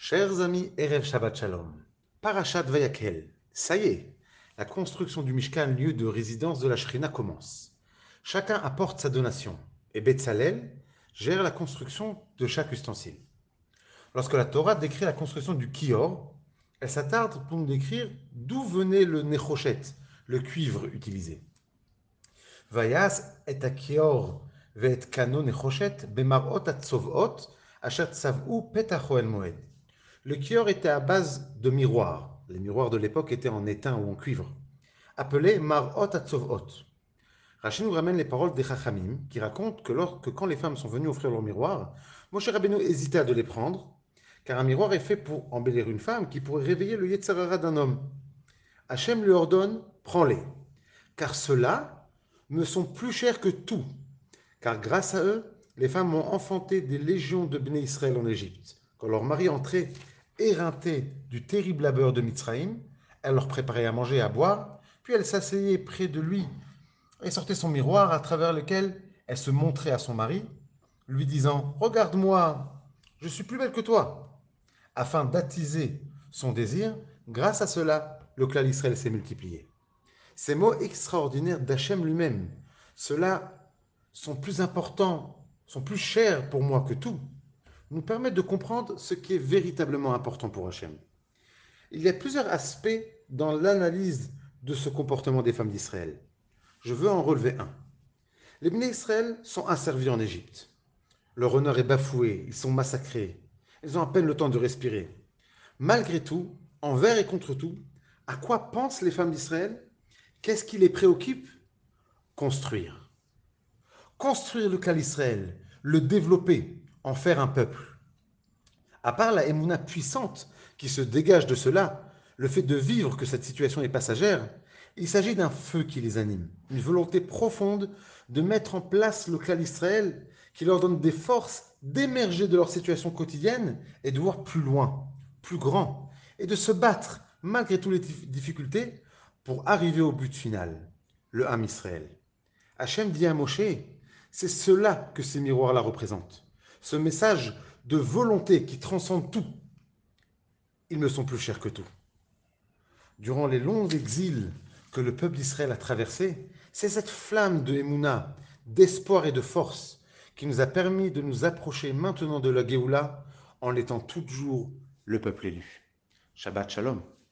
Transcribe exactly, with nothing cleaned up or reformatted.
Chers amis, Erev Shabbat Shalom, Parashat Vayakhel, ça y est, la construction du Mishkan, lieu de résidence de la Shrina, commence. Chacun apporte sa donation, et Betzalel gère la construction de chaque ustensile. Lorsque la Torah décrit la construction du Kior, elle s'attarde pour nous décrire d'où venait le Nechoshet, le cuivre utilisé. Vayas et a Kior ve'et kano Nechoshet bemarot atzovot asher tzav'u petach Ohel Moed. Le kior était à base de miroirs. Les miroirs de l'époque étaient en étain ou en cuivre, appelés marot atzovot. Rachid nous ramène les paroles des Chachamim qui racontent que, lors, que quand les femmes sont venues offrir leurs miroirs, Moshe Rabbeinu hésitait à de les prendre, car un miroir est fait pour embellir une femme qui pourrait réveiller le Yetzer Hara d'un homme. Hachem lui ordonne, prends-les, car ceux-là me sont plus chers que tout, car grâce à eux, les femmes ont enfanté des légions de Bnei Israël en Égypte. Quand leur mari entrait éreinté du terrible labeur de Mitzraïm, elle leur préparait à manger et à boire, puis elle s'asseyait près de lui et sortait son miroir à travers lequel elle se montrait à son mari, lui disant « Regarde-moi, je suis plus belle que toi », afin d'attiser son désir. Grâce à cela, le clan d'Israël s'est multiplié. Ces mots extraordinaires d'Hachem lui-même, ceux-là sont plus importants, sont plus chers pour moi que tout, nous permettent de comprendre ce qui est véritablement important pour Hachem. Il y a plusieurs aspects dans l'analyse de ce comportement des femmes d'Israël. Je veux en relever un. Les Bnei Israël sont asservis en Égypte. Leur honneur est bafoué, ils sont massacrés. Ils ont à peine le temps de respirer. Malgré tout, envers et contre tout, à quoi pensent les femmes d'Israël? Qu'est-ce qui les préoccupe? Construire. Construire le clan d'Israël, le développer, en faire un peuple. À part la émouna puissante qui se dégage de cela, le fait de vivre que cette situation est passagère, il s'agit d'un feu qui les anime, une volonté profonde de mettre en place le clan d'Israël qui leur donne des forces d'émerger de leur situation quotidienne et de voir plus loin, plus grand, et de se battre malgré toutes les difficultés pour arriver au but final, le Ham Israël. Hachem dit à Moshe, c'est cela que ces miroirs-là représentent, ce message de volonté qui transcende tout. Ils me sont plus chers que tout. Durant les longs exils que le peuple d'Israël a traversés, c'est cette flamme de Emouna, d'espoir et de force qui nous a permis de nous approcher maintenant de la Géoula en étant toujours le peuple élu. Shabbat Shalom.